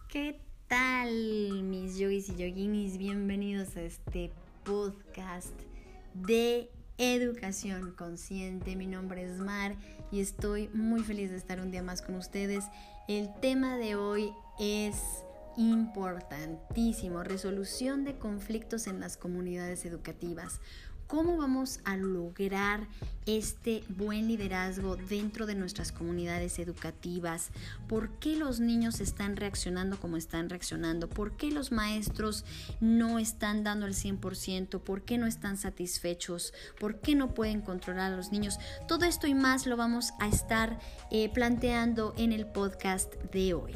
¿Qué tal, mis yogis y yoginis? Bienvenidos a este podcast de educación consciente. Mi nombre es Mar y estoy muy feliz de estar un día más con ustedes. El tema de hoy es importantísimo: resolución de conflictos en las comunidades educativas. ¿Cómo vamos a lograr este buen liderazgo dentro de nuestras comunidades educativas? ¿Por qué los niños están reaccionando como están reaccionando? ¿Por qué los maestros no están dando el 100%? ¿Por qué no están satisfechos? ¿Por qué no pueden controlar a los niños? Todo esto y más lo vamos a estar planteando en el podcast de hoy.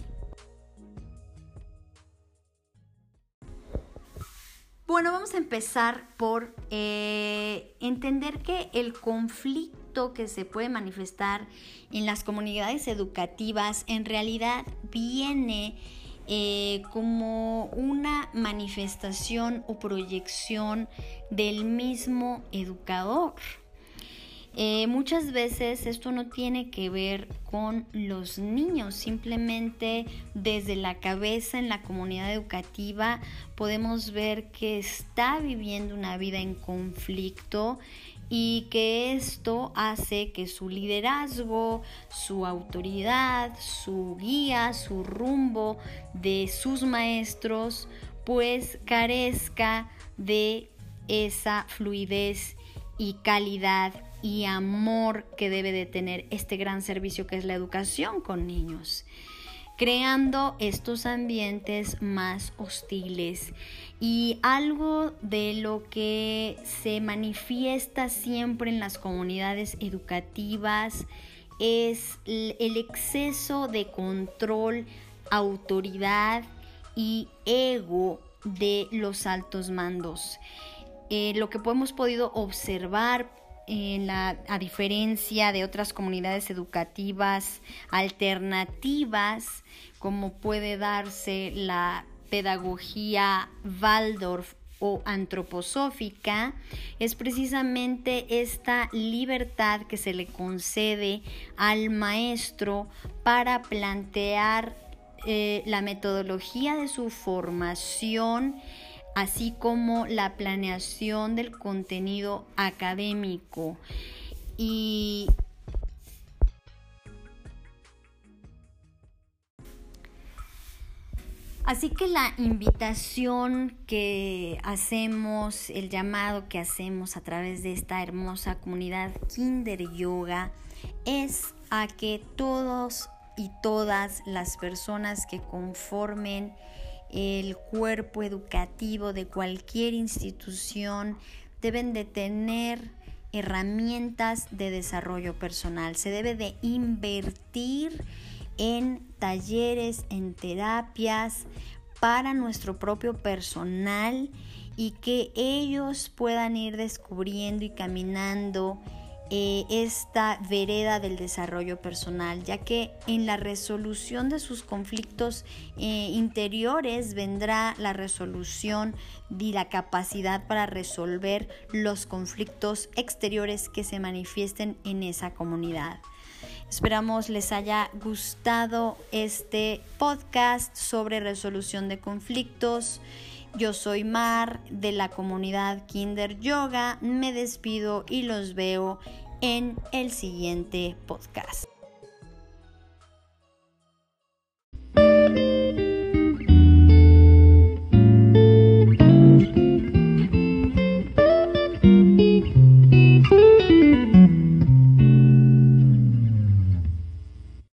Bueno, vamos a empezar por entender que el conflicto que se puede manifestar en las comunidades educativas en realidad viene como una manifestación o proyección del mismo educador. Muchas veces esto no tiene que ver con los niños, simplemente desde la cabeza en la comunidad educativa podemos ver que está viviendo una vida en conflicto y que esto hace que su liderazgo, su autoridad, su guía, su rumbo de sus maestros pues carezca de esa fluidez y calidad y amor que debe de tener este gran servicio que es la educación con niños, creando estos ambientes más hostiles. Y algo de lo que se manifiesta siempre en las comunidades educativas es el exceso de control, autoridad y ego de los altos mandos. Lo que hemos podido observar a diferencia de otras comunidades educativas alternativas, como puede darse la pedagogía Waldorf o antroposófica, es precisamente esta libertad que se le concede al maestro para plantear la metodología de su formación, así como la planeación del contenido académico. Y así que la invitación que hacemos, el llamado que hacemos a través de esta hermosa comunidad Kinder Yoga es a que todos y todas las personas que conformen el cuerpo educativo de cualquier institución deben de tener herramientas de desarrollo personal. Se debe de invertir en talleres, en terapias para nuestro propio personal y que ellos puedan ir descubriendo y caminando esta vereda del desarrollo personal, ya que en la resolución de sus conflictos interiores vendrá la resolución y la capacidad para resolver los conflictos exteriores que se manifiesten en esa comunidad. Esperamos les haya gustado este podcast sobre resolución de conflictos. Yo soy Mar de la comunidad Kinder Yoga. Me despido y los veo en el siguiente podcast.